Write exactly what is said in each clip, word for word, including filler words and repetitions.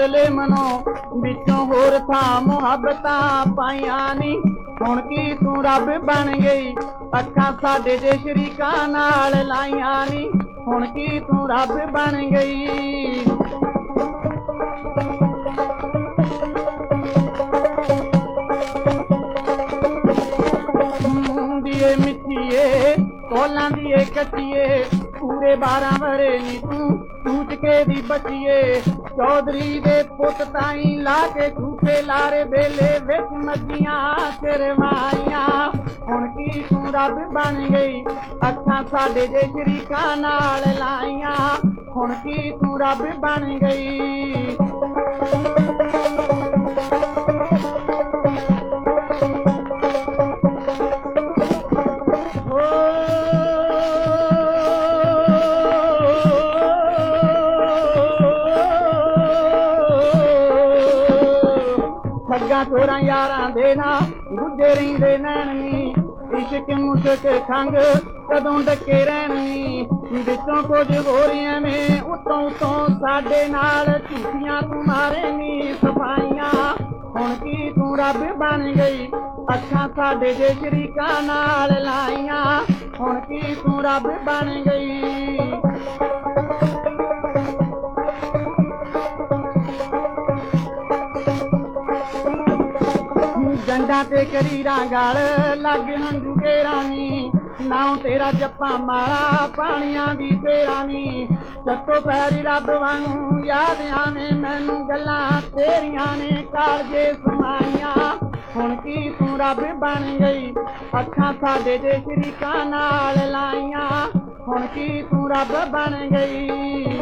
ਅੰਦਰਲੇ ਮਨੋਂ ਵਿੱਚੋਂ ਹੋਰ ਥਾਂ ਮੁਹੱਬਤਾਂ ਪਾਈਆਂ ਨੀ। ਹੁਣ ਕੀ ਤੂੰ ਰੱਬ ਬਣ ਗਈ, ਅੱਖਾਂ ਸਾਡੇ ਜੇ ਸ਼ਰੀਕਾਂ ਨਾਲ ਲਾਈਆਂ ਨੀ। ਹੁਣ ਕੀ ਤੂੰ ਰੱਬ ਬਣ ਗਈ। ਦੀਏ ਮਿੱਠੀਏ ਕੋਲਾਂ ਦੀਏ ਕੱਚੀਏ, ਪੂਰੇ ਬਾਰਾਂ ਵਰੇ ਨੀ ਤੂੰ ਚੂਚਕੇ ਦੀ ਬੱਚੀਏ। ਚੌਧਰੀ ਦੇ ਪੁੱਤ ਤਾਈਂ ਲਾ ਕੇ ਝੂਠੇ ਲਾਰੇ ਵੇਲੇ ਵਿੱਚ ਮੱਝੀਆਂ ਚਰਵਾਈਆਂ। ਹੁਣ ਕੀ ਤੂੰ ਰੱਬ ਬਣ ਗਈ, ਅੱਖਾਂ ਸਾਡੇ ਜੇ ਸ਼ਰੀਕਾਂ ਨਾਲ ਲਾਈਆਂ। ਹੁਣ ਕੀ ਤੂੰ ਰੱਬ ਬਣ ਗਈ। ਠੱਗਾਂ ਚੋਰਾਂ ਯਾਰਾਂ ਦੇ ਨਾ ਗੁੱਜੇ ਰਹਿੰਦੇ ਨੈਣ ਨੀ। ਇਸ਼ਕ ਮੁਸ਼ਕ ਖੰਗ ਕਦੋਂ ਡੱਕੇ ਰਹਿਣ ਨੀ। ਵਿੱਚੋਂ ਕੁਝ ਹੋਰ ਐਵੇਂ ਉੱਤੋਂ ਉੱਤੋਂ ਸਾਡੇ ਨਾਲ ਝੂਠੀਆਂ ਤੂੰ ਮਾਰੇ ਨੀ ਸਫਾਈਆਂ। ਹੁਣ ਕੀ ਤੂੰ ਰੱਬ ਬਣ ਗਈ, ਅੱਖਾਂ ਸਾਡੇ ਜੇ ਸ਼ਰੀਕਾਂ ਨਾਲ ਲਾਈਆਂ। ਹੁਣ ਕੀ ਤੂੰ ਰੱਬ ਬਣ ਗਈ। ਜੰਡਾਂ ਤੇ ਕਰੀਰਾਂ ਗਲ ਲੱਗ ਹੰਝੂ ਕੇਰਾਂ ਨੀ। ਨਾਉ ਤੇਰਾ ਜੱਪਾਂ ਮਾਰਾ ਪਾਣੀਆਂ ਦੀ ਤੇਰਾ ਨੀ। ਚੱਤੋ ਪੈਰੀ ਰੱਬ ਵਾਂਗੂ ਯਾਦ ਆਵੇਂ ਮੈਨੂੰ ਗੱਲਾਂ ਤੇਰੀਆਂ ਨੇ ਕਾਲਜੇ ਸਮਾਈਆਂ। ਹੁਣ ਕੀ ਤੂੰ ਰੱਬ ਬਣ ਗਈ, ਅੱਖਾਂ ਸਾਡੇ ਜੇ ਸ਼ਰੀਕਾਂ ਨਾਲ ਲਾਈਆਂ। ਹੁਣ ਕੀ ਤੂੰ ਰੱਬ ਬਣ ਗਈ।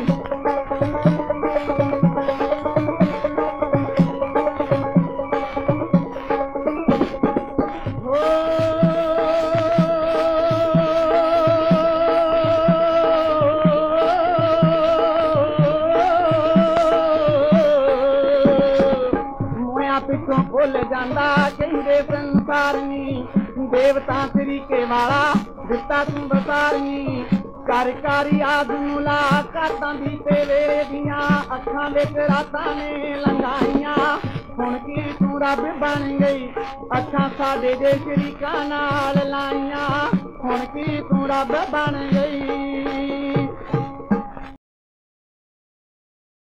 ਪਿੱਛੋਂ ਭੁੱਲ ਜਾਂਦਾ ਕਹਿੰਦੇ ਸੰਸਾਰ ਨੀ। ਦੇਵਤਾ ਤਰੀਕੇ ਵਾਲਾ ਦਿੱਤਾ ਤੂੰ ਬਸਾਰ ਨੀ। ਕਰ ਕਰ ਯਾਦ ਮੁਲਾਕਾਤਾਂ ਦੀ ਤੇਰੇ ਦੀਆਂ ਅੱਖਾਂ ਵਿੱਚ ਰਾਤਾਂ ਨੇ ਲੰਘਾਈਆਂ। ਹੁਣ ਕੀ ਤੂੰ ਰੱਬ ਬਣ ਗਈ, ਅੱਖਾਂ ਸਾਡੇ ਦੇ ਸ਼ਰੀਕਾਂ ਨਾਲ ਲਾਈਆਂ। ਹੁਣ ਕੀ ਤੂੰ ਰੱਬ ਬਣ ਗਈ।